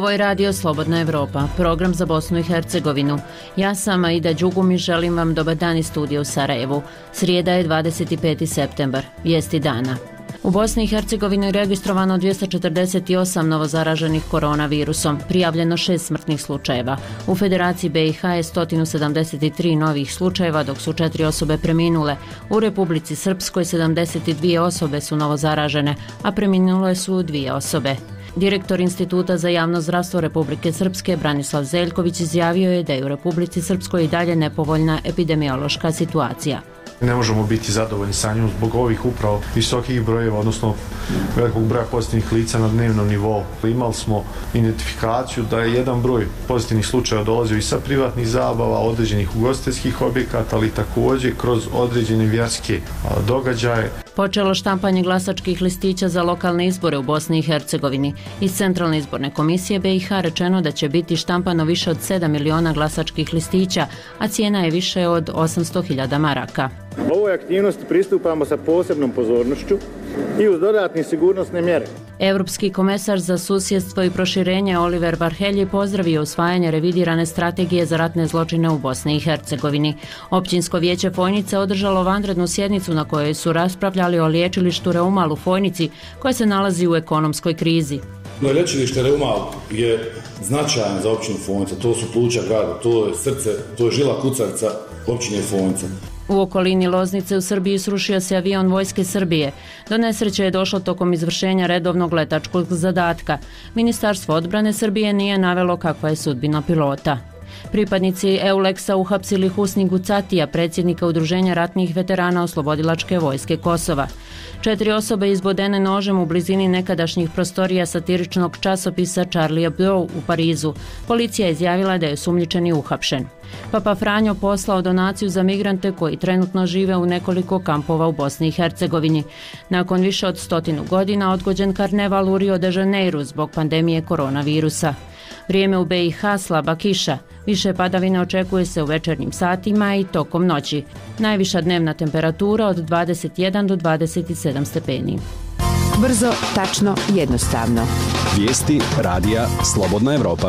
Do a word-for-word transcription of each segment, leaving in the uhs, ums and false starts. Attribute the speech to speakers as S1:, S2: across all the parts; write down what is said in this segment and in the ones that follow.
S1: Ovo je radio Slobodna Evropa, program za Bosnu i Hercegovinu. Ja sam Aida Đugum i želim vam dobar dan iz studija u Sarajevu. Srijeda je dvadeset peti septembar, vijesti dana. U Bosni i Hercegovini je registrovano dvjesto četrdeset osam novozaraženih koronavirusom, prijavljeno šest smrtnih slučajeva. U Federaciji B i H je sto sedamdeset tri novih slučajeva, dok su četiri osobe preminule. U Republici Srpskoj sedamdeset dvije osobe su novozaražene, a preminule su dvije osobe. Direktor Instituta za javno zdravstvo Republike Srpske Branislav Zeljković izjavio je da je u Republici Srpskoj i dalje nepovoljna epidemiološka situacija.
S2: Ne možemo biti zadovoljni sa njom zbog ovih upravo visokih brojeva, odnosno velikog broja pozitivnih lica na dnevnom nivou. Imali smo identifikaciju da je jedan broj pozitivnih slučajeva dolazio i sa privatnih zabava, određenih ugostiteljskih objekata, ali također kroz određene vjerske događaje.
S1: Počelo štampanje glasačkih listića za lokalne izbore u Bosni i Hercegovini. Iz Centralne izborne komisije B i H rečeno da će biti štampano više od sedam miliona glasačkih listića, a cijena je više od osamsto hiljada maraka.
S3: Ovoj aktivnosti pristupamo sa posebnom pozornošću i uz dodatne sigurnosne mjere.
S1: Europski komesar za susjedstvo i proširenje Oliver Varhelyi pozdravio usvajanje revidirane strategije za ratne zločine u Bosni i Hercegovini. Općinsko vijeće Fojnice održalo vanrednu sjednicu na kojoj su raspravljali o liječilištu Reumal u Fojnici, koje se nalazi u ekonomskoj krizi.
S4: No, lječilište Reumal je značajan za općinu Fojnica, to su pluća grada, to je srce, to je žila kucavica općine Fojnica.
S1: U okolini Loznice u Srbiji srušio se avion Vojske Srbije. Do nesreće je došlo tokom izvršenja redovnog letačkog zadatka. Ministarstvo odbrane Srbije nije navelo kakva je sudbina pilota. Pripadnici Euleksa uhapsili Husni Gucatija, predsjednika Udruženja ratnih veterana Oslobodilačke vojske Kosova. Četiri osobe izbodene nožem u blizini nekadašnjih prostorija satiričnog časopisa Charlie Hebdo u Parizu. Policija je izjavila da je osumnjičeni uhapšen. Papa Franjo poslao donaciju za migrante koji trenutno žive u nekoliko kampova u Bosni i Hercegovini. Nakon više od stotinu godina odgođen karneval u Rio de Janeiro zbog pandemije koronavirusa. Vrijeme u B i H slaba kiša. Više padavina očekuje se u večernjim satima i tokom noći. Najviša dnevna temperatura od dvadeset jedan do dvadeset sedam stepeni.
S5: Brzo, tačno, jednostavno.
S6: Vijesti radija Slobodna Evropa.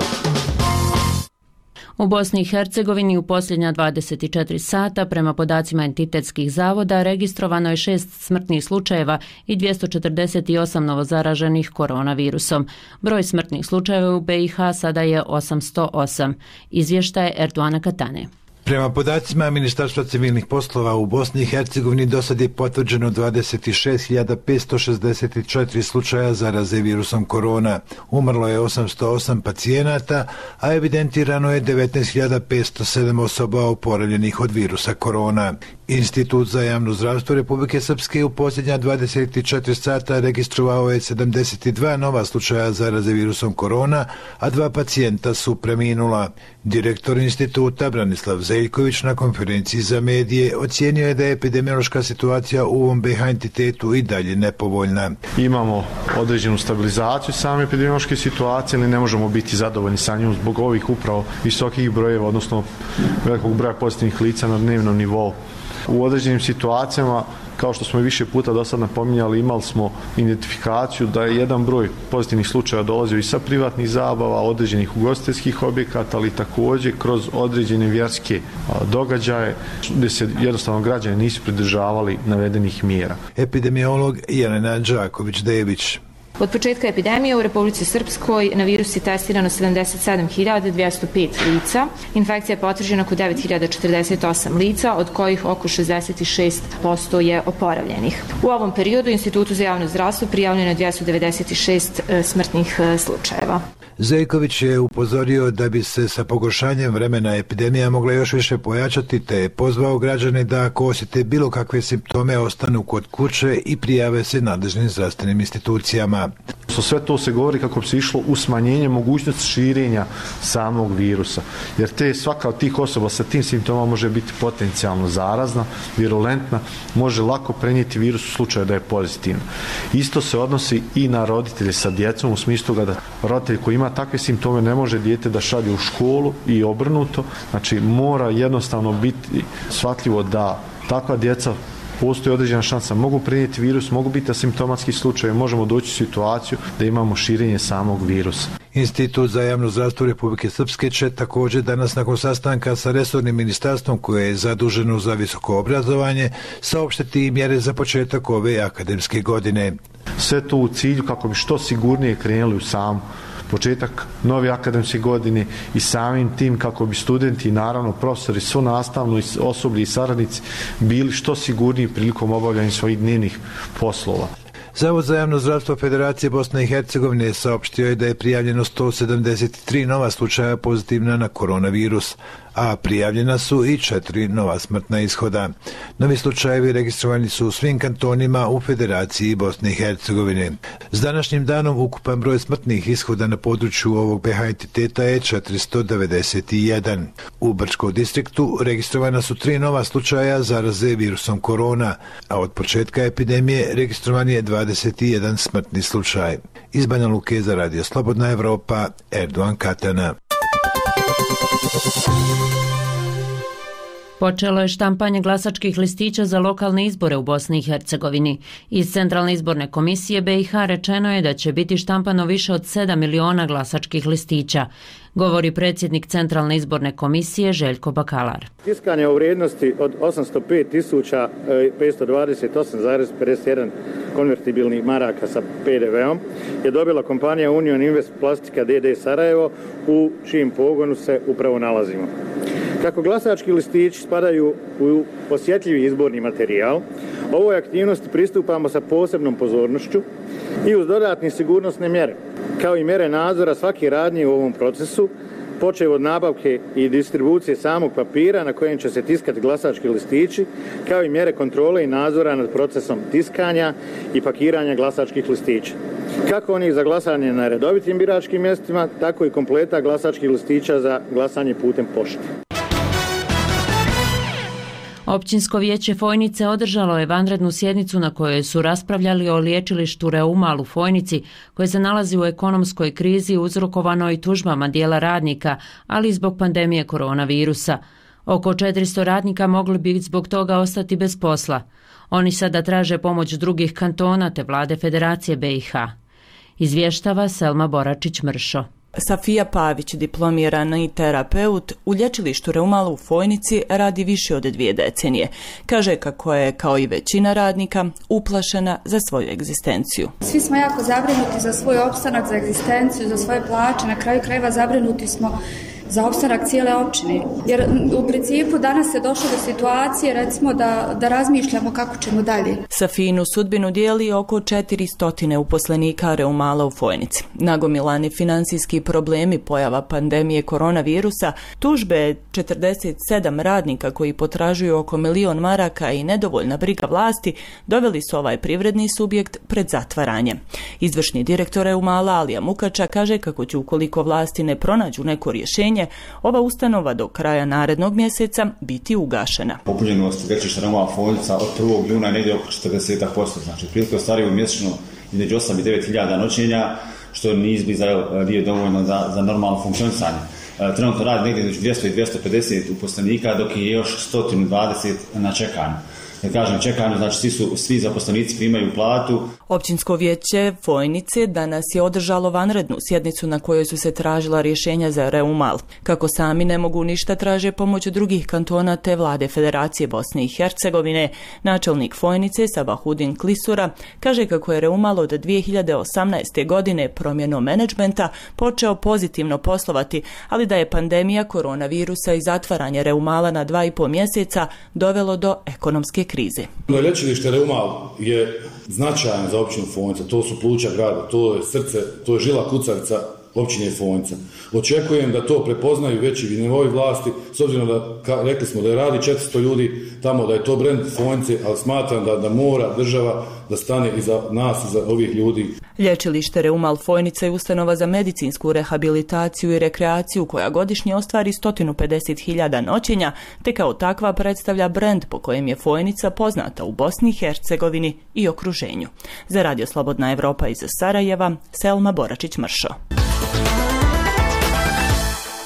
S1: U Bosni i Hercegovini u posljednja dvadeset četiri sata prema podacima entitetskih zavoda registrovano je šest smrtnih slučajeva i dvjesto četrdeset osam novozaraženih koronavirusom. Broj smrtnih slučajeva u B i H sada je osamsto osam. Izvještaj Erdoana Katane.
S7: Prema podacima Ministarstva civilnih poslova u Bosni i Hercegovini do sad je potvrđeno dvadeset šest hiljada petsto šezdeset četiri slučaja zaraze virusom korona. Umrlo je osamsto osam pacijenata, a evidentirano je devetnaest hiljada petsto sedam osoba oporavljenih od virusa korona. Institut za javno zdravstvo Republike Srpske u posljednja dvadeset četiri sata registrovao je sedamdeset dva nova slučaja zaraze virusom korona, a dva pacijenta su preminula. Direktor instituta Branislav Zeljković na konferenciji za medije ocijenio je da je epidemiološka situacija u ovom B i H entitetu i dalje nepovoljna.
S2: Imamo određenu stabilizaciju same epidemiološke situacije, ali ne možemo biti zadovoljni sa njom zbog ovih upravo visokih brojeva, odnosno velikog broja pozitivnih lica na dnevnom nivou. U određenim situacijama, kao što smo i više puta do sad napominjali, imali smo identifikaciju da je jedan broj pozitivnih slučajeva dolazio i sa privatnih zabava, određenih ugostiteljskih objekata, ali također kroz određene vjerske događaje gdje se jednostavno građani nisu pridržavali navedenih mjera.
S7: Epidemiolog Jelena Đaković-Dević.
S8: Od početka epidemije u Republici Srpskoj na virus je testirano sedamdeset sedam hiljada dvjesto pet lica. Infekcija je potvrđena kod devet hiljada četrdeset osam lica, od kojih oko šezdeset šest posto je oporavljenih. U ovom periodu Institutu za javno zdravstvo prijavljeno je dvjesto devedeset šest smrtnih slučajeva.
S7: Zeljković je upozorio da bi se sa pogoršanjem vremena epidemija mogla još više pojačati, te je pozvao građane da ako osjete bilo kakve simptome ostanu kod kuće i prijave se nadležnim zdravstvenim institucijama.
S2: Sve to se govori kako bi se išlo u smanjenje mogućnosti širenja samog virusa, jer te svaka od tih osoba sa tim simptomama može biti potencijalno zarazna, virulentna, može lako prenijeti virus u slučaju da je pozitivna. Isto se odnosi i na roditelje sa djecom, u smislu da roditelj koji ima takve simptome ne može dijete da šalje u školu i obrnuto, znači mora jednostavno biti shvatljivo da takva djeca postoji određena šansa, mogu prenijeti virus, mogu biti asimptomatski slučaj, možemo doći u situaciju da imamo širenje samog virusa.
S7: Institut za javno zdravstvo Republike Srpske će također danas nakon sastanka sa resornim ministarstvom koje je zaduženo za visoko obrazovanje saopštiti i mjere za početak ove akademske godine.
S2: Sve to u cilju kako bi što sigurnije krenuli u sam početak nove akademske godine i samim tim kako bi studenti i naravno profesori, svo nastavno osoblje i saradnici bili što sigurniji prilikom obavljanja svojih dnevnih poslova.
S7: Zavod za javno zdravstvo Federacije Bosne i Hercegovine saopštio je da je prijavljeno sto sedamdeset tri nova slučaja pozitivna na koronavirus, a prijavljena su i četiri nova smrtna ishoda. Novi slučajevi registrovani su u svim kantonima u Federaciji Bosne i Hercegovine. S današnjim danom ukupan broj smrtnih ishoda na području ovog B H entiteta je četiristo devedeset jedan. U Brčkom distriktu registrovana su tri nova slučaja zaraze virusom korona, a od početka epidemije registrovan je dvadeset jedan smrtni slučaj. Iz Banja Luke za Radio Slobodna Evropa, Erdogan Katana.
S1: Počelo je štampanje glasačkih listića za lokalne izbore u Bosni i Hercegovini. Iz Centralne izborne komisije B i H rečeno je da će biti štampano više od sedam miliona glasačkih listića, govori predsjednik Centralne izborne komisije Željko Bakalar.
S3: Tiskanje u vrijednosti od osamsto pet tisuća petsto dvadeset osam zarez pedeset jedan konvertibilnih maraka sa P D V-om je dobila kompanija Union Invest Plastika D D Sarajevo, u čijem pogonu se upravo nalazimo. Kako glasački listići spadaju u osjetljivi izborni materijal, ovoj aktivnosti pristupamo sa posebnom pozornošću i uz dodatne sigurnosne mjere, kao i mjere nadzora svake radnje u ovom procesu, počev od nabavke i distribucije samog papira na kojem će se tiskati glasački listići, kao i mjere kontrole i nadzora nad procesom tiskanja i pakiranja glasačkih listića. Kako onih za glasanje na redovitim biračkim mjestima, tako i kompleta glasačkih listića za glasanje putem pošte.
S1: Općinsko vijeće Fojnice održalo je vanrednu sjednicu na kojoj su raspravljali o liječilištu Reumal u Fojnici, koje se nalazi u ekonomskoj krizi uzrokovanoj tužbama dijela radnika, ali i zbog pandemije koronavirusa. Oko četiristo radnika mogli bi zbog toga ostati bez posla. Oni sada traže pomoć drugih kantona te vlade Federacije B i H. Izvještava Selma Boračić-Mršo.
S9: Safija Pavić, diplomirani terapeut, u lječilištu Reumalu u Fojnici radi više od dvije decenije. Kaže kako je, kao i većina radnika, uplašena za svoju egzistenciju.
S10: Svi smo jako zabrinuti za svoj opstanak, za egzistenciju, za svoje plaće. Na kraju krajeva zabrinuti smo za opstanak cijele općine. Jer u principu danas je došlo do situacije, recimo, da, da razmišljamo kako ćemo dalje.
S9: Safinu sudbinu dijeli oko četiristo uposlenika Reumala u Fojnici. Nagomilani financijski problemi, pojava pandemije koronavirusa, tužbe četrdeset sedam radnika koji potražuju oko milion maraka i nedovoljna briga vlasti doveli su ovaj privredni subjekt pred zatvaranje. Izvršni direktor Reumala Alija Mukača kaže kako će, ukoliko vlasti ne pronađu neko rješenje, ova ustanova do kraja narednog mjeseca biti ugašena.
S11: Popunjenost lječilišta Reumala Fojnica od prvog juna negdje oko četrdeset posto, znači prilike ostvaruju mjesečno između osam i devet hiljada noćenja, što ni izbliza nije dovoljno za, za normalno funkcionisanje. Trenutno radi negdje između dvjesto i dvjesto pedeset uposlenika, dok je još sto dvadeset na čekanju. Da kažem čekanju, znači svi, su, svi zaposlenici primaju platu.
S9: Općinsko vijeće Fojnice danas je održalo vanrednu sjednicu na kojoj su se tražila rješenja za Reumal. Kako sami ne mogu ništa, traže pomoć drugih kantona te vlade Federacije Bosne i Hercegovine. Načelnik Fojnice Sabahudin Klisura kaže kako je Reumal od dvije hiljade osamnaeste. godine promjenom menadžmenta počeo pozitivno poslovati, ali da je pandemija koronavirusa i zatvaranje Reumala na dva i pol mjeseca dovelo do ekonomske krize.
S4: Lječilište Reumal je značajan za općinu Fojnica, to su pluća grada, to je srce, to je žila kucavica općine Fojnica. Očekujem da to prepoznaju veći nivoi vlasti, s obzirom da, ka, rekli smo da je radi četiristo ljudi tamo, da je to brend Fojnice, ali smatram da, da mora država da stane iza nas, iza ovih ljudi.
S9: Lječilište Reumal Fojnica je ustanova za medicinsku rehabilitaciju i rekreaciju koja godišnje ostvari sto pedeset hiljada noćenja, te kao takva predstavlja brend po kojem je Fojnica poznata u Bosni i Hercegovini i okruženju. Za Radio Slobodna Evropa iz Sarajeva, Selma Boračić-Mršo.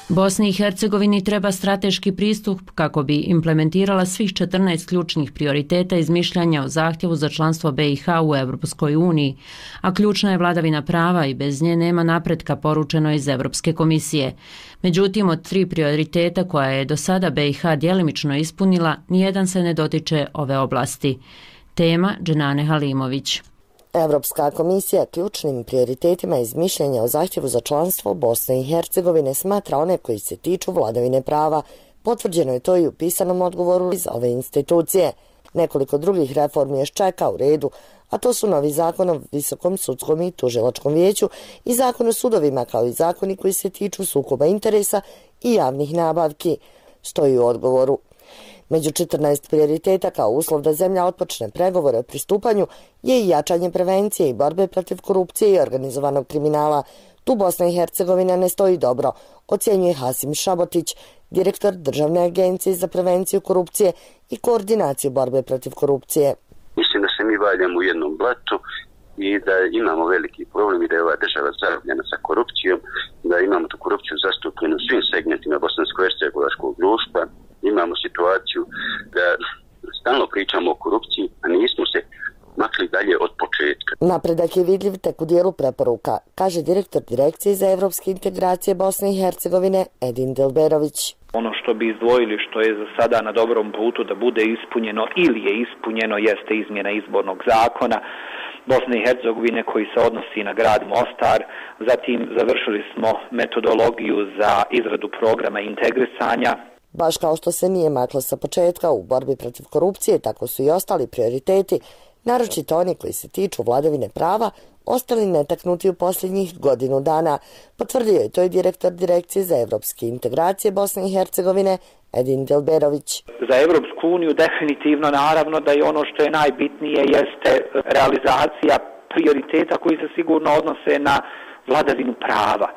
S1: Bosni i Hercegovini treba strateški pristup kako bi implementirala svih četrnaest ključnih prioriteta iz mišljenja o zahtjevu za članstvo B i H u Europskoj uniji, a ključna je vladavina prava i bez nje nema napretka, poručeno iz Europske komisije. Međutim, od tri prioriteta koja je do sada B i H djelimično ispunila, nijedan se ne dotiče ove oblasti. Tema Dženane Halimović.
S12: Evropska komisija ključnim prioritetima iz mišljenja o zahtjevu za članstvo Bosne i Hercegovine smatra one koji se tiču vladavine prava. Potvrđeno je to i u pisanom odgovoru iz ove institucije. Nekoliko drugih reformi još čeka u redu, a to su novi zakon o Visokom sudskom i tužilačkom vijeću i zakon o sudovima, kao i zakoni koji se tiču sukoba interesa i javnih nabavki, stoji u odgovoru. Među četrnaest prioriteta kao uslov da zemlja otpočne pregovore o pristupanju je i jačanje prevencije i borbe protiv korupcije i organizovanog kriminala. Tu Bosna i Hercegovina ne stoji dobro, ocjenjuje Hasim Šabotić, direktor Državne agencije za prevenciju korupcije i koordinaciju borbe protiv korupcije.
S13: Mislim da se mi valjamo u jednom blatu i da imamo veliki problem i da je ova država zarobljena sa korupcijom, da imamo tu korupciju zastupljenu u svim segmentima bosansko-hercegovačkog društva. Imamo situaciju da stalno pričamo o korupciji, a nismo se makli dalje od početka.
S12: Napredak je vidljiv tek u dijelu preporuka, kaže direktor Direkcije za evropske integracije Bosne i Hercegovine Edin Delberović.
S14: Ono što bi izdvojili, što je za sada na dobrom putu da bude ispunjeno ili je ispunjeno, jeste izmjena izbornog zakona Bosne i Hercegovine koji se odnosi na grad Mostar. Zatim završili smo metodologiju za izradu programa integrisanja.
S12: Baš kao što se nije maklo sa početka u borbi protiv korupcije, tako su i ostali prioriteti, naročito oni koji se tiču vladavine prava, ostali netaknuti u posljednjih godinu dana. Potvrdio je to i direktor Direkcije za evropske integracije Bosne i Hercegovine Edin Delberović.
S14: Za Evropsku uniju definitivno naravno da je ono što je najbitnije jeste realizacija prioriteta koji se sigurno odnose na vladavinu prava.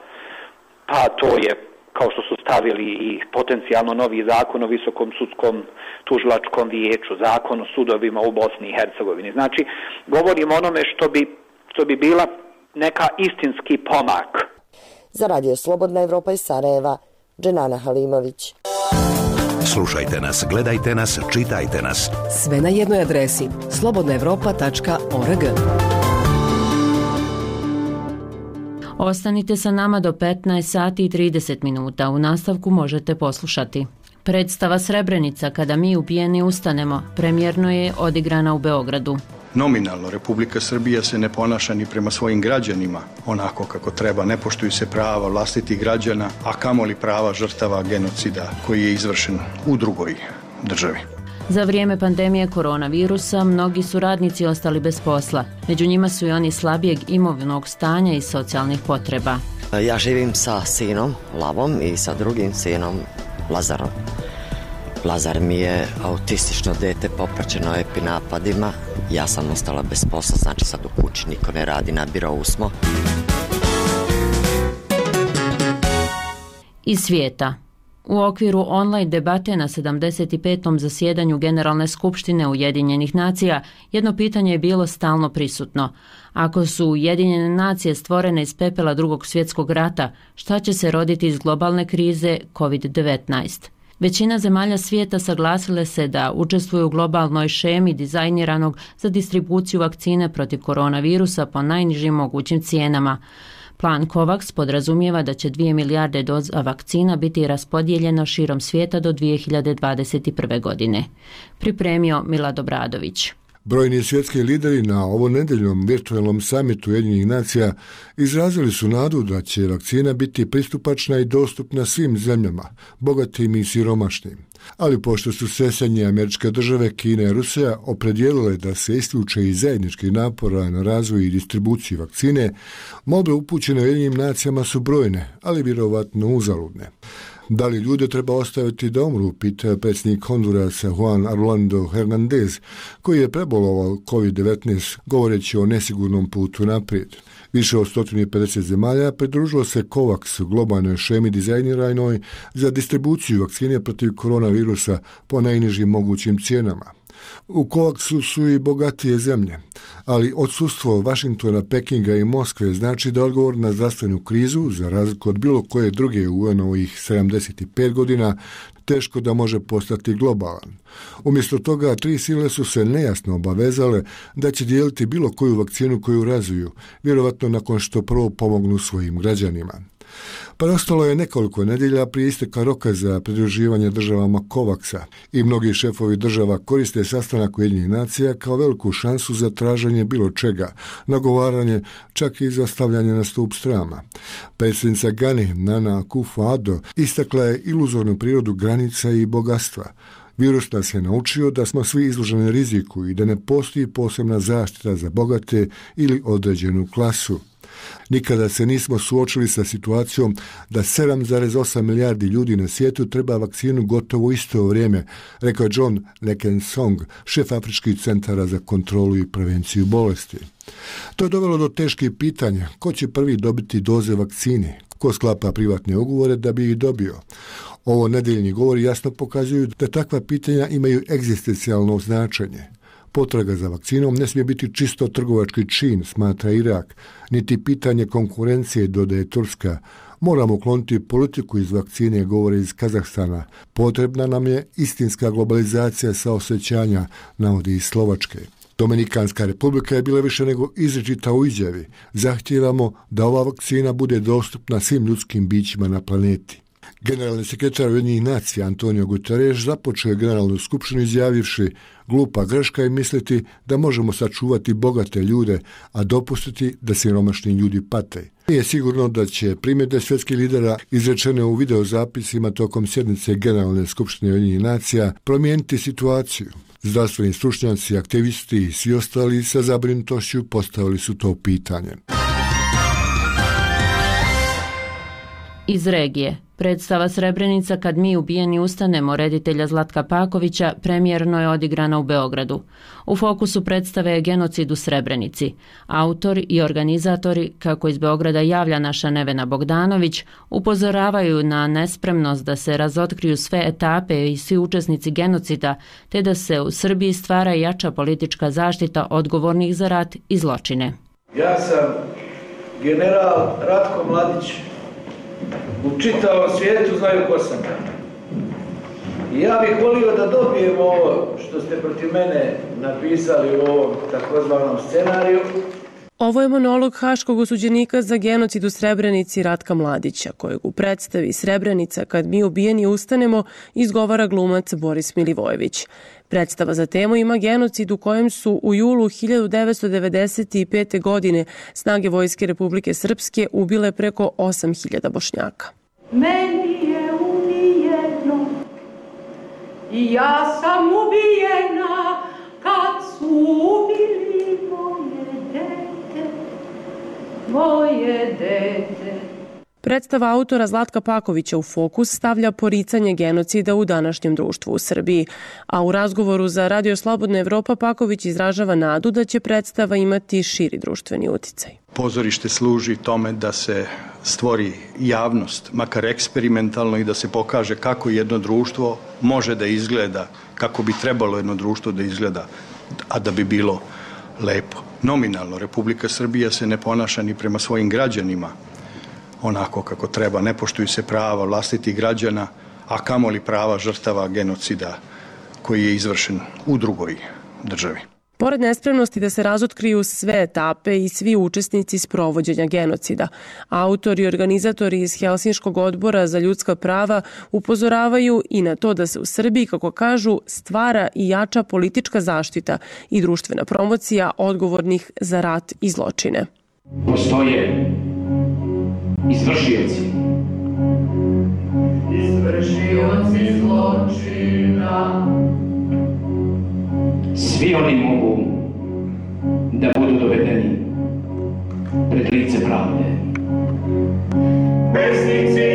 S14: Pa to je, kao što su stavili i potencijalno novi zakon o Visokom sudskom tužilačkom vijeću, zakon o sudovima u Bosni i Hercegovini. Znači, govorimo onome što bi, što bi bila neka istinski pomak.
S12: Za radio Slobodna Evropa iz Sarajeva, Dženana Halimović.
S15: Slušajte nas, gledajte nas, čitajte nas.
S16: Sve na jednoj adresi slobodna evropa tačka org.
S1: Ostanite sa nama do petnaest sati i trideset minuta. U nastavku možete poslušati. Predstava Srebrenica, kada mi ubijeni ustanemo, premijerno je odigrana u Beogradu.
S17: Nominalno Republika Srbija se ne ponaša ni prema svojim građanima onako kako treba, ne poštuju se prava vlastitih građana, a kamoli prava žrtava genocida koji je izvršen u drugoj državi.
S1: Za vrijeme pandemije koronavirusa mnogi su radnici ostali bez posla. Među njima su i oni slabijeg imovnog stanja i socijalnih potreba.
S18: Ja živim sa sinom Lavom i sa drugim sinom Lazarom. Lazar mi je autistično dete popraćeno epinapadima. Ja sam ostala bez posla, znači sad u kući niko ne radi, na birovu smo.
S1: Iz svijeta. U okviru online debate na sedamdeset petom zasjedanju Generalne skupštine Ujedinjenih nacija jedno pitanje je bilo stalno prisutno. Ako su Ujedinjene nacije stvorene iz pepela drugog svjetskog rata, šta će se roditi iz globalne krize kovid devetnaest? Većina zemalja svijeta saglasile se da učestvuju u globalnoj šemi dizajniranog za distribuciju vakcine protiv koronavirusa po najnižim mogućim cijenama. Plan COVAX podrazumijeva da će dvije milijarde doza vakcina biti raspodijeljeno širom svijeta do dvije hiljade dvadeset prve. godine. Pripremio Milad Obradović.
S19: Brojni svjetski lideri na ovonedeljnom virtualnom samitu Ujedinjenih nacija izrazili su nadu da će vakcina biti pristupačna i dostupna svim zemljama, bogatim i siromašnim. Ali pošto su se Sjedinjene Američke Države, Kina i Rusija opredijelile da se isključe iz zajedničkih napora na razvoj i distribuciju vakcine, molbe upućene Ujedinjenim nacijama su brojne, ali vjerovatno uzaludne. Da li ljude treba ostaviti da umru, pita predsjednik Hondurasa Juan Orlando Hernández, koji je prebolovao kovid devetnaest govoreći o nesigurnom putu naprijed. Više od sto pedeset zemalja pridružilo se COVAX globalnoj šemi dizajniranoj za distribuciju vakcine protiv koronavirusa po najnižim mogućim cijenama. U Kovaksu su i bogatije zemlje, ali odsustvo Vašingtona, Pekinga i Moskve znači da odgovor na zdravstvenu krizu, za razliku od bilo koje druge u U N-ovih sedamdeset pet godina, teško da može postati globalan. Umjesto toga, tri sile su se nejasno obavezale da će dijeliti bilo koju vakcinu koju razviju, vjerovatno nakon što prvo pomognu svojim građanima. Preostalo je nekoliko nedjelja prije isteka roka za pridruživanje državama Kovaksa i mnogi šefovi država koriste sastanak Ujedinjenih nacija kao veliku šansu za traženje bilo čega, nagovaranje, čak i za stavljanje na stup srama. Predsjednica Gani, Nana Akufo-Addo, istakla je iluzornu prirodu granica i bogatstva. Virus nas je naučio da smo svi izloženi riziku i da ne postoji posebna zaštita za bogate ili određenu klasu. Nikada se nismo suočili sa situacijom da sedam zarez osam milijardi ljudi na svijetu treba vakcinu gotovo u isto vrijeme, rekao je John Lekensong, šef Afričkih centara za kontrolu i prevenciju bolesti. To je dovelo do teških pitanja: ko će prvi dobiti doze vakcine, ko sklapa privatne ugovore da bi ih dobio. Ovo nedeljni govori jasno pokazuju da takva pitanja imaju egzistencijalno značenje. Potraga za vakcinom ne smije biti čisto trgovački čin, smatra Irak, niti pitanje konkurencije, dodaje Turska. Moramo ukloniti politiku iz vakcine, govore iz Kazahstana. Potrebna nam je istinska globalizacija saosećanja, navodi iz Slovačke. Dominikanska republika je bila više nego izričita u izjavi. Zahtijevamo da ova vakcina bude dostupna svim ljudskim bićima na planeti. Generalni sekretar Ujedinjenih nacija Antonio Guterres započeo je generalnu skupštinu izjavivši: glupa greška je misliti da možemo sačuvati bogate ljude, a dopustiti da siromašni ljudi pate. Nije sigurno da će primjedbe svjetskih lidera izrečene u videozapisima tokom sjednice Generalne skupštine Ujedinjenih nacija promijeniti situaciju. Zdravstveni stručnjaci, aktivisti i svi ostali sa zabrinutošću postavili su to pitanje.
S1: Iz regije. Predstava Srebrenica kad mi ubijeni ustanemo reditelja Zlatka Pakovića premijerno je odigrana u Beogradu. U fokusu predstave je genocid u Srebrenici. Autor i organizatori, kako iz Beograda javlja naša Nevena Bogdanović, upozoravaju na nespremnost da se razotkriju sve etape i svi učesnici genocida, te da se u Srbiji stvara jača politička zaštita odgovornih za rat i zločine.
S20: Ja sam general Ratko Mladić. U čitavom svijetu znaju ko sam. I ja bih volio da dobijem ovo što ste protiv mene napisali u ovom takozvanom scenariju.
S21: Ovo je monolog haškog osuđenika za genocid u Srebrenici Ratka Mladića, kojeg u predstavi Srebrenica kad mi ubijeni ustanemo izgovara glumac Boris Milivojević. Predstava za temu ima genocid u kojem su u julu hiljadu devetsto devedeset pete. godine snage Vojske Republike Srpske ubile preko osam hiljada Bošnjaka.
S22: Meni je ubijeno i ja sam ubijena kad su ubili moje dete, moje dete.
S21: Predstava autora Zlatka Pakovića u fokus stavlja poricanje genocida u današnjem društvu u Srbiji, a u razgovoru za Radio Slobodna Evropa Paković izražava nadu da će predstava imati širi društveni uticaj.
S17: Pozorište služi tome da se stvori javnost, makar eksperimentalno, i da se pokaže kako jedno društvo može da izgleda, kako bi trebalo jedno društvo da izgleda, a da bi bilo lepo. Nominalno, Republika Srbija se ne ponaša ni prema svojim građanima onako kako treba, ne poštuju se prava vlastitih građana, a kamoli prava žrtava genocida koji je izvršen u drugoj državi.
S21: Pored nespremnosti da se razotkriju sve etape i svi učesnici sprovođenja genocida, autori i organizatori iz Helsinškog odbora za ljudska prava upozoravaju i na to da se u Srbiji, kako kažu, stvara i jača politička zaštita i društvena promocija odgovornih za rat i zločine.
S23: Postoje izvršioci.
S22: Izvršioci zločina.
S23: Svi oni mogu da budu dovedeni pred lice pravde.
S22: Pesnici,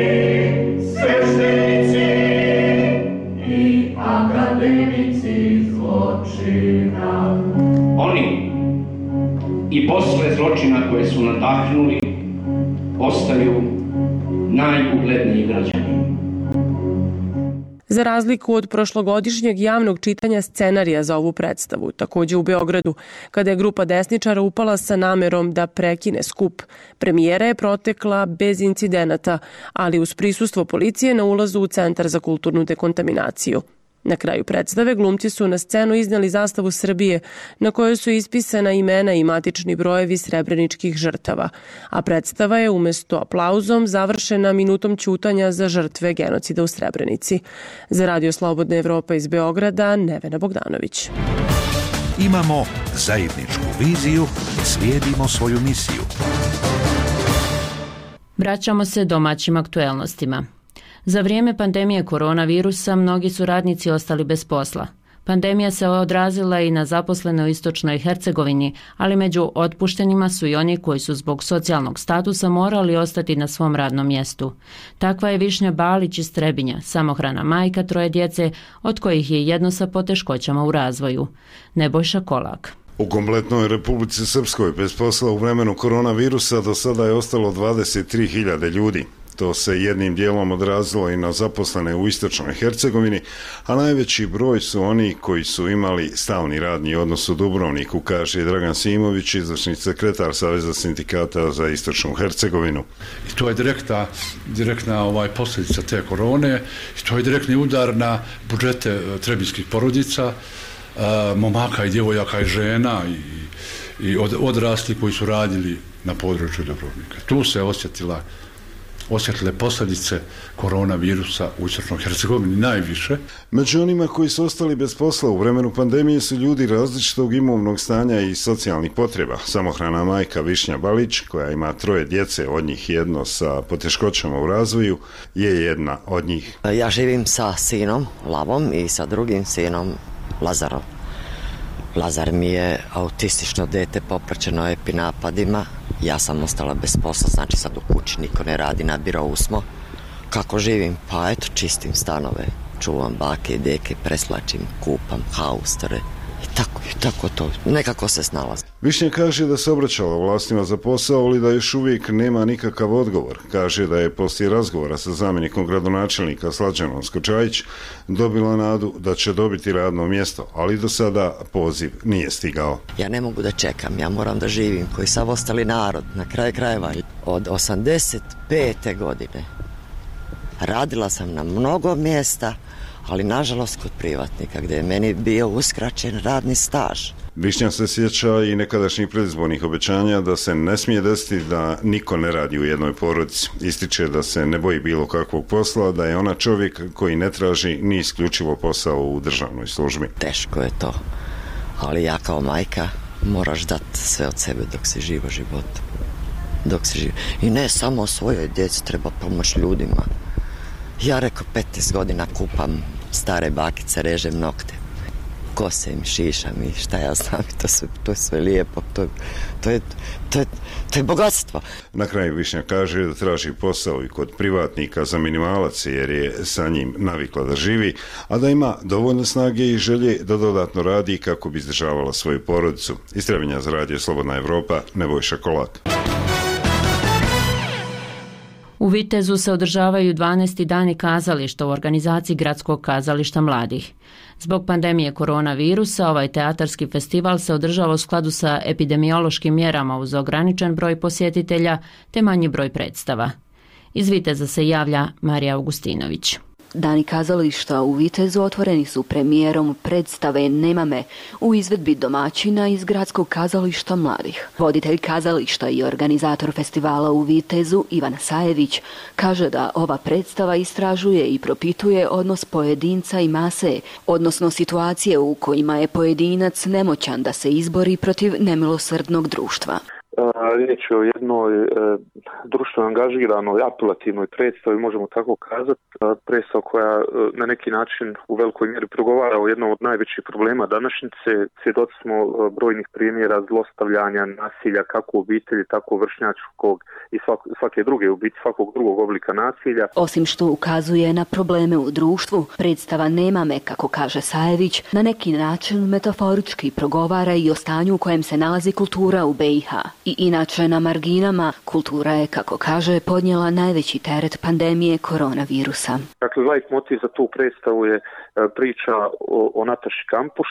S22: sveštenici i akademici zločina.
S23: Oni i posle zločina koje su nadahnuli ostaju najugledniji građani.
S21: Za razliku od prošlogodišnjeg javnog čitanja scenarija za ovu predstavu, takođe u Beogradu, kada je grupa desničara upala sa namerom da prekine skup, premijera je protekla bez incidenata, ali uz prisustvo policije na ulazu u Centar za kulturnu dekontaminaciju. Na kraju predstave glumci su na scenu izneli zastavu Srbije na kojoj su ispisana imena i matični brojevi srebreničkih žrtava, a predstava je umesto aplauzom završena minutom ćutanja za žrtve genocida u Srebrenici. Za Radio Slobodna Evropa iz Beograda, Nevena Bogdanović.
S15: Imamo zajedničku viziju, slijedimo svoju misiju.
S1: Vraćamo se domaćim aktuelnostima. Za vrijeme pandemije koronavirusa mnogi su radnici ostali bez posla. Pandemija se odrazila i na zaposlene u istočnoj Hercegovini, ali među otpuštenima su i oni koji su zbog socijalnog statusa morali ostati na svom radnom mjestu. Takva je Višnja Balić iz Trebinja, samohrana majka troje djece, od kojih je jedno sa poteškoćama u razvoju. Nebojša Kolak.
S5: U kompletnoj Republici Srpskoj bez posla u vremenu koronavirusa do sada je ostalo dvadeset tri hiljade ljudi. To se jednim dijelom odrazilo i na zaposlene u istočnoj Hercegovini, a najveći broj su oni koji su imali stalni radni odnos u Dubrovniku, kaže Dragan Simović, izvršni sekretar Saveza sindikata za istočnu Hercegovinu.
S6: I to je direktna, direktna ovaj, posljedica te korone, i to je direktni udar na budžete trebinskih porodica, momaka i djevojaka i žena i, i od, odrasli koji su radili na području Dubrovnika. Tu se osjetila osjetile posljedice koronavirusa u istočnoj Hercegovini najviše.
S5: Među onima koji su ostali bez posla u vremenu pandemije su ljudi različitog imovnog stanja i socijalnih potreba. Samohrana majka Višnja Balić, koja ima troje djece, od njih jedno sa poteškoćama u razvoju, je jedna od njih.
S18: Ja živim sa sinom Lavom i sa drugim sinom Lazarom. Lazar mi je autistično dete popraćeno epinapadima. Ja sam ostala bez posla, znači sad u kući niko ne radi, na birovu smo. Kako živim? Pa eto, čistim stanove, čuvam bake i deke, preslačim, kupam haustore i tako, i tako to, nekako se snalazi.
S5: Višnja kaže da se obraćala vlastima za posao, ali da još uvijek nema nikakav odgovor. Kaže da je poslije razgovora sa zamjenikom gradonačelnika Slađanom Skočajić dobila nadu da će dobiti radno mjesto, ali do sada poziv nije stigao.
S18: Ja ne mogu da čekam, ja moram da živim koji sav ostali narod, na kraju krajeva. Od osamdeset pete godine radila sam na mnogo mjesta, ali nažalost kod privatnika, gdje je meni bio uskraćen radni staž.
S5: Višnja se sjeća i nekadašnjih predizbornih obećanja da se ne smije desiti da niko ne radi u jednoj porodici. Ističe da se ne boji bilo kakvog posla, da je ona čovjek koji ne traži ni isključivo posao u državnoj službi.
S18: Teško je to, ali ja kao majka moraš dati sve od sebe dok si živo život. Dok si živo. I ne samo svojoj djeci, treba pomoć ljudima. Ja reko petnaest godina kupam stare bakice, režem nokte, kose im, šišam i šta ja znam, to, sve, to je sve lijepo, to, to, je, to, je, to je bogatstvo.
S5: Na kraju Višnja kaže da traži posao i kod privatnika za minimalac jer je sa njim navikla da živi, a da ima dovoljno snage i želje da dodatno radi kako bi izdržavala svoju porodicu. Iz Trebinja za Radio Slobodna Evropa, Nebojša Kolak.
S1: U Vitezu se održavaju dvanaesti dani kazališta u organizaciji Gradskog kazališta mladih. Zbog pandemije koronavirusa, ovaj teatarski festival se održava u skladu sa epidemiološkim mjerama uz ograničen broj posjetitelja te manji broj predstava. Iz Viteza se javlja Marija Augustinović.
S8: Dani kazališta u Vitezu otvoreni su premijerom predstave Nema me u izvedbi domaćina iz Gradskog kazališta mladih. Voditelj kazališta i organizator festivala u Vitezu Ivan Sajević kaže da ova predstava istražuje i propituje odnos pojedinca i mase, odnosno situacije u kojima je pojedinac nemoćan da se izbori protiv nemilosrdnog društva.
S24: Riječ je o jednoj e, društveno angažiranoj, apelativnoj predstavi, možemo tako kazati. Predstava koja e, na neki način u velikoj mjeri progovara o jednom od najvećih problema današnjice. Svjedoci smo e, brojnih primjera zlostavljanja, nasilja, kako u obitelji, tako vršnjačkog i svak, svake druge u biti, svakog drugog oblika nasilja.
S8: Osim što ukazuje na probleme u društvu, predstava Nema me, kako kaže Sajević, na neki način metaforički progovara i o stanju u kojem se nalazi kultura u B i H. I inače na marginama, kultura je, kako kaže, podnijela najveći teret pandemije koronavirusa.
S24: Dakle, lajt motiv za tu predstavu je priča o, o Nataši Kampuš,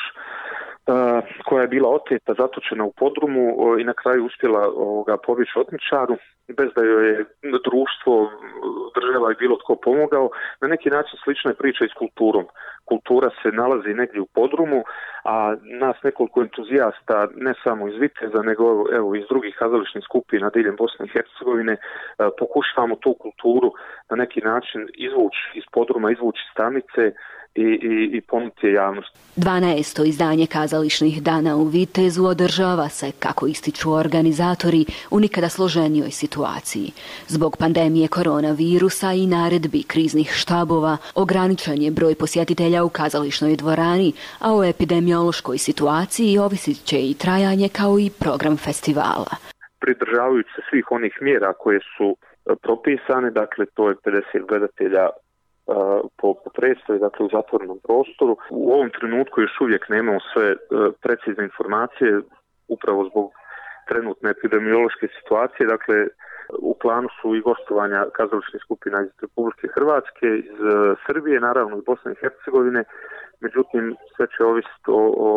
S24: koja je bila oteta, zatočena u podrumu i na kraju uspjela ovoga pobjeći otmičaru, bez da joj je društvo, država i bilo tko pomogao. Na neki način slična je priča i s kulturom. Kultura se nalazi negdje u podrumu, a nas nekoliko entuzijasta, ne samo iz Viteza, nego evo iz drugih kazališnih skupina diljem Bosne i Hercegovine, pokušavamo tu kulturu na neki način izvući iz podruma, izvući iz tamnice i, i, i ponuditi javnost.
S8: dvanaesto izdanje kazališnih dana u Vitezu održava se, kako ističu organizatori, u nikada složenijoj situaciji. Zbog pandemije koronavirusa i naredbi kriznih štabova ograničen je broj posjetitelja u kazališnoj dvorani, a o epidemiološkoj situaciji ovisit će i trajanje kao i program festivala.
S24: Pridržavajući se svih onih mjera koje su propisane, dakle to je pedeset gledatelja po, po predstavi, dakle u zatvorenom prostoru. U ovom trenutku još uvijek nemamo sve uh, precizne informacije, upravo zbog trenutne epidemiološke situacije. Dakle, u planu su i gostovanja kazališnih skupina iz Republike Hrvatske, iz uh, Srbije, naravno iz Bosne i Hercegovine. Međutim, sve će ovisiti o, o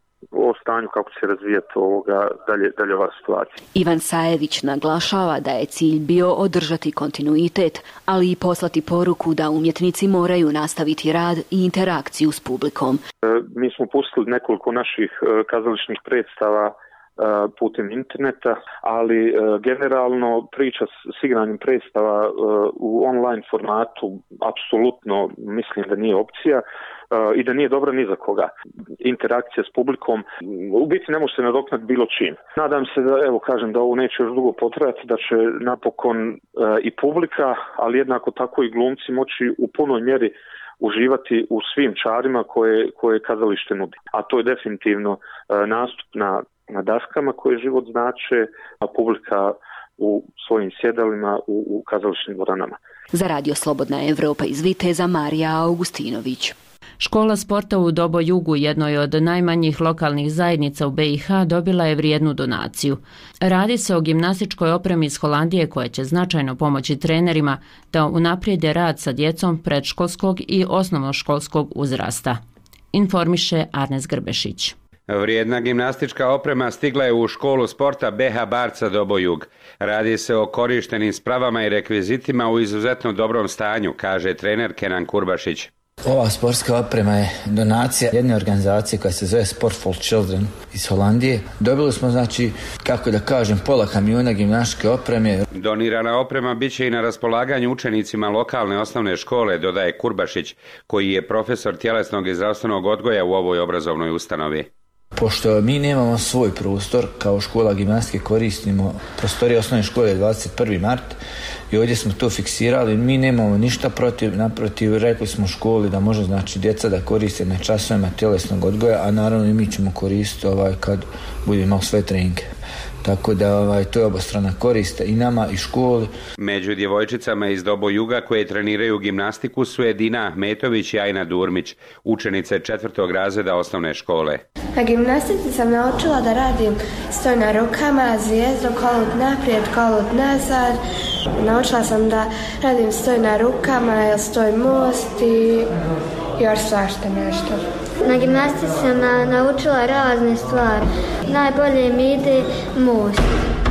S24: o stanju kako će razvijati ovoga dalje, dalje ova situacija.
S8: Ivan Sajević naglašava da je cilj bio održati kontinuitet, ali i poslati poruku da umjetnici moraju nastaviti rad i interakciju s publikom.
S24: E, mi smo pustili nekoliko naših e, kazališnih predstava e, putem interneta, ali e, generalno priča s igranjem predstava e, u online formatu apsolutno mislim da nije opcija i da nije dobra ni za koga. Interakcija s publikom u biti ne može se nadoknati bilo čim. Nadam se da, evo kažem, da ovo neće još dugo potrajati, da će napokon e, i publika, ali jednako tako i glumci moći u punoj mjeri uživati u svim čarima koje, koje kazalište nudi. A to je definitivno e, nastup na, na daskama koje život znače, a publika u svojim sjedalima u, u kazališnim dvoranama.
S8: Za Radio Slobodna Evropa iz Viteza, Marija Augustinović.
S1: Škola sporta u Dobojugu, jednoj od najmanjih lokalnih zajednica u B i H, dobila je vrijednu donaciju. Radi se o gimnastičkoj opremi iz Holandije koja će značajno pomoći trenerima da unaprijede rad sa djecom predškolskog i osnovnoškolskog uzrasta. Informiše Arnes Grbešić.
S2: Vrijedna gimnastička oprema stigla je u školu sporta B H Barca Dobojug. Radi se o korištenim spravama i rekvizitima u izuzetno dobrom stanju, kaže trener Kenan Kurbašić.
S3: Ova sportska oprema je donacija jedne organizacije koja se zove Sport for Children iz Holandije. Dobili smo, znači, kako da kažem, pola kamiona gimnastičke opreme.
S2: Donirana oprema bit će i na raspolaganju učenicima lokalne osnovne škole, dodaje Kurbašić, koji je profesor tjelesnog i zdravstvenog odgoja u ovoj obrazovnoj ustanovi.
S3: Pošto mi nemamo svoj prostor, kao škola gimnastike koristimo prostorije osnovne škole dvadeset prvi mart i ovdje smo to fiksirali, mi nemamo ništa protiv, naprotiv rekli smo školi da može, znači, djeca da koriste na časovima tjelesnog odgoja, a naravno i mi ćemo koristiti ovaj, kad budemo imali sve treninge. Tako da ovaj, to je obostrana korist i nama i školi.
S2: Među djevojčicama iz Dobojuga koje treniraju gimnastiku su Edina Ahmetović i Ajna Durmić, učenice četvrtog razreda osnovne škole.
S7: Na gimnastici sam naučila da radim stoj na rukama, zvijezdo, kolut naprijed, kolut nazad. Naučila sam da radim stoj na rukama, stoj most i još svašta nešto.
S10: Na gimnastici sam na, naučila razne stvari. Najbolje mi ide most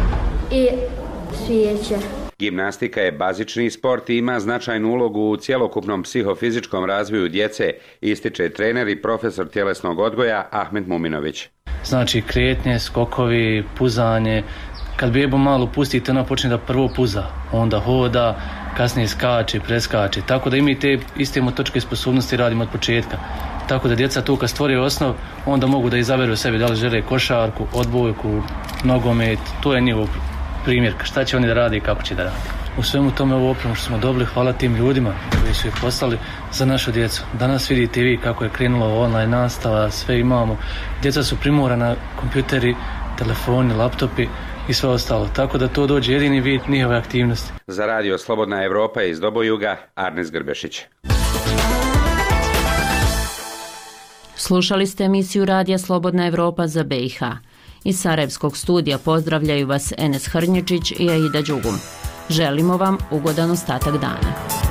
S10: i svijeće.
S2: Gimnastika je bazični sport i ima značajnu ulogu u cjelokupnom psihofizičkom razvoju djece, ističe trener i profesor tjelesnog odgoja Ahmet Muminović.
S25: Znači kretnje, skokovi, puzanje. Kad bebu malo pustite, ona počne da prvo puza, onda hoda, kasnije skače, preskače. Tako da i mi te iste motoričke sposobnosti radimo od početka. Tako da djeca tu kad stvore osnov, onda mogu da izaberu sebi da li žele košarku, odbojku, nogomet. To je njihov primjer, šta će oni da rade i kako će da rade. U svemu tome ovu opremu što smo dobili, hvala tim ljudima koji su je poslali za našu djecu. Danas vidite vi kako je krenula online nastava, sve imamo. Djeca su primorana, kompjuteri, telefoni, laptopi i sve ostalo. Tako da to dođe jedini vid njihove aktivnosti.
S2: Za Radio Slobodna Evropa iz Dobojuga, Arnes Grbešić.
S1: Slušali ste emisiju Radija Slobodna Evropa za B i H. Iz Sarajevskog studija pozdravljaju vas Enes Hrnječić i Aida Đugum. Želimo vam ugodan ostatak dana.